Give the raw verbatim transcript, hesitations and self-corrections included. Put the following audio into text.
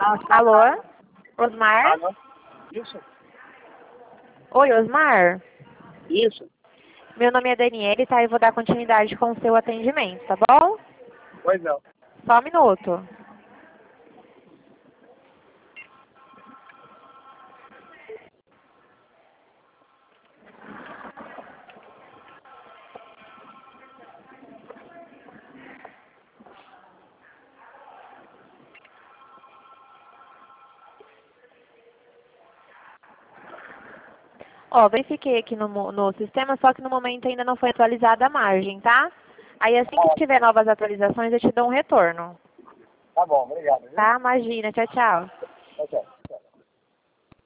Alô? Osmar? Alô? Isso? Oi, Osmar? Isso? Meu nome é Daniele, tá? Eu vou dar continuidade com o seu atendimento, tá bom? Pois não. Só um minuto. Ó, verifiquei aqui no, mo- no sistema, só que no momento ainda não foi atualizada a margem, tá? Aí assim que tiver novas atualizações eu te dou um retorno. Tá bom, obrigado. Viu? Tá? Imagina. Tchau, tchau.